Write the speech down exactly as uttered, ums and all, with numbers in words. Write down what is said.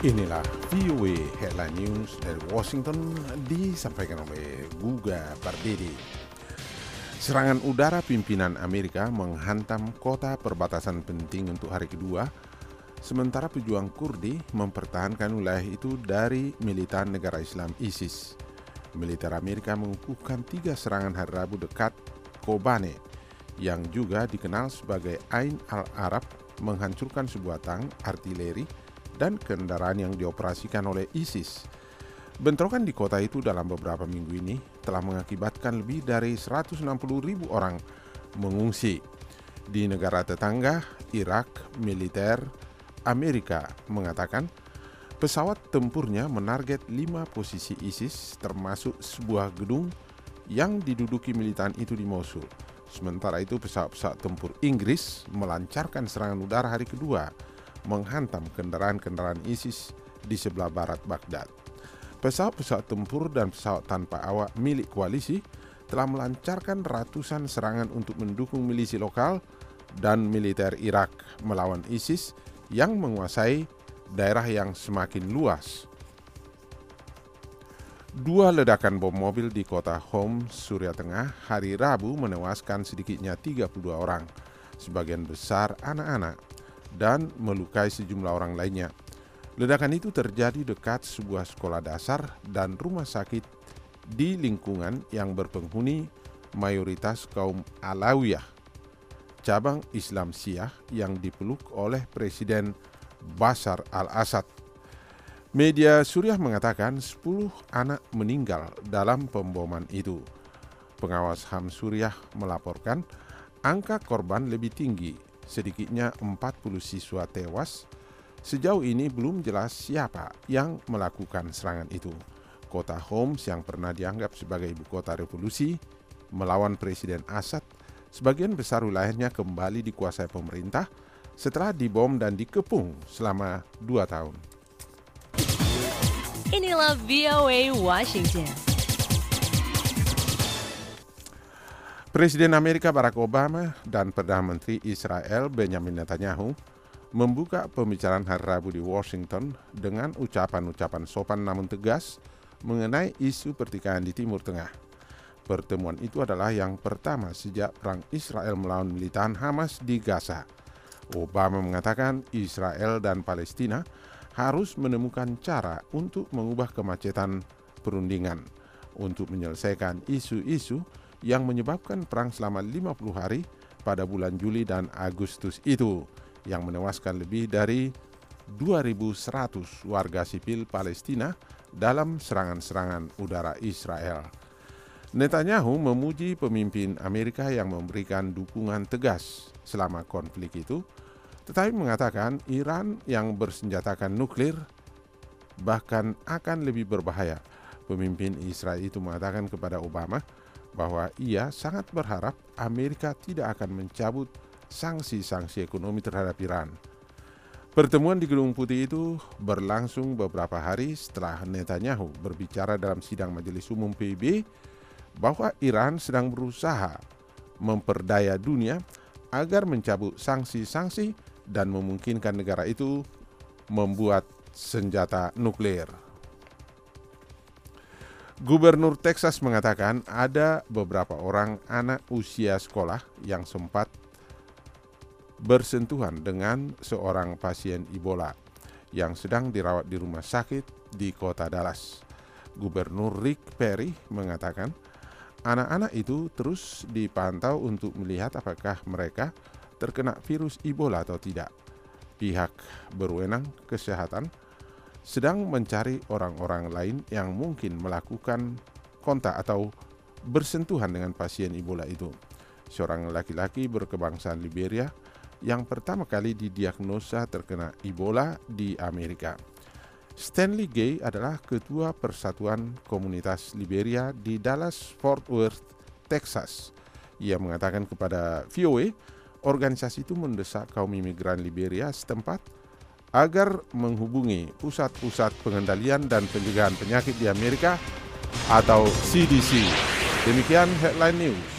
Inilah V O A Headline News dari Washington disampaikan oleh Guga Pardede. Serangan udara pimpinan Amerika menghantam kota perbatasan penting untuk hari kedua, sementara pejuang Kurdi mempertahankan wilayah itu dari militan negara Islam ISIS. Militer Amerika mengukuhkan tiga serangan hari Rabu dekat Kobane, yang juga dikenal sebagai Ain al-Arab, menghancurkan sebuah tank artileri dan kendaraan yang dioperasikan oleh ISIS. Bentrokan di kota itu dalam beberapa minggu ini telah mengakibatkan lebih dari seratus enam puluh ribu orang mengungsi. Di negara tetangga, Irak, militer Amerika mengatakan pesawat tempurnya menarget lima posisi ISIS, termasuk sebuah gedung yang diduduki militan itu di Mosul. Sementara itu, pesawat-pesawat tempur Inggris melancarkan serangan udara hari kedua, menghantam kendaraan-kendaraan ISIS di sebelah barat Baghdad. Pesawat-pesawat tempur dan pesawat tanpa awak milik koalisi telah melancarkan ratusan serangan untuk mendukung milisi lokal dan militer Irak melawan ISIS yang menguasai daerah yang semakin luas. Dua ledakan bom mobil di kota Homs, Suriah Tengah hari Rabu menewaskan sedikitnya tiga puluh dua orang, sebagian besar anak-anak, dan melukai sejumlah orang lainnya. Ledakan itu terjadi dekat sebuah sekolah dasar dan rumah sakit di lingkungan yang berpenghuni mayoritas kaum Alawiyah, cabang Islam Syiah yang dipeluk oleh Presiden Bashar al-Assad. Media Suriah mengatakan sepuluh anak meninggal dalam pemboman itu. Pengawas H A M Suriah melaporkan angka korban lebih tinggi, sedikitnya empat puluh siswa tewas. Sejauh ini belum jelas siapa yang melakukan serangan itu. Kota Homs yang pernah dianggap sebagai ibu kota revolusi melawan Presiden Assad, sebagian besar wilayahnya kembali dikuasai pemerintah setelah dibom dan dikepung selama dua tahun. Inilah V O A Washington. Presiden Amerika Barack Obama dan Perdana Menteri Israel Benjamin Netanyahu membuka pembicaraan hari Rabu di Washington dengan ucapan-ucapan sopan namun tegas mengenai isu pertikaian di Timur Tengah. Pertemuan itu adalah yang pertama sejak perang Israel melawan militan Hamas di Gaza. Obama mengatakan Israel dan Palestina harus menemukan cara untuk mengubah kemacetan perundingan untuk menyelesaikan isu-isu yang menyebabkan perang selama lima puluh hari pada bulan Juli dan Agustus itu, yang menewaskan lebih dari dua ribu seratus warga sipil Palestina dalam serangan-serangan udara Israel. Netanyahu memuji pemimpin Amerika yang memberikan dukungan tegas selama konflik itu, tetapi mengatakan Iran yang bersenjatakan nuklir bahkan akan lebih berbahaya. Pemimpin Israel itu mengatakan kepada Obama bahwa ia sangat berharap Amerika tidak akan mencabut sanksi-sanksi ekonomi terhadap Iran. Pertemuan di Gedung Putih itu berlangsung beberapa hari setelah Netanyahu berbicara dalam sidang Majelis Umum P B B bahwa Iran sedang berusaha memperdaya dunia agar mencabut sanksi-sanksi dan memungkinkan negara itu membuat senjata nuklir. Gubernur Texas mengatakan ada beberapa orang anak usia sekolah yang sempat bersentuhan dengan seorang pasien Ebola yang sedang dirawat di rumah sakit di kota Dallas. Gubernur Rick Perry mengatakan anak-anak itu terus dipantau untuk melihat apakah mereka terkena virus Ebola atau tidak. Pihak berwenang kesehatan sedang mencari orang-orang lain yang mungkin melakukan kontak atau bersentuhan dengan pasien Ebola itu. Seorang laki-laki berkebangsaan Liberia yang pertama kali didiagnosa terkena Ebola di Amerika. Stanley Gay adalah ketua Persatuan Komunitas Liberia di Dallas-Fort Worth, Texas. Ia mengatakan kepada V O A, organisasi itu mendesak kaum imigran Liberia setempat agar menghubungi Pusat-Pusat Pengendalian dan Pencegahan Penyakit di Amerika atau C D C. Demikian Headline News.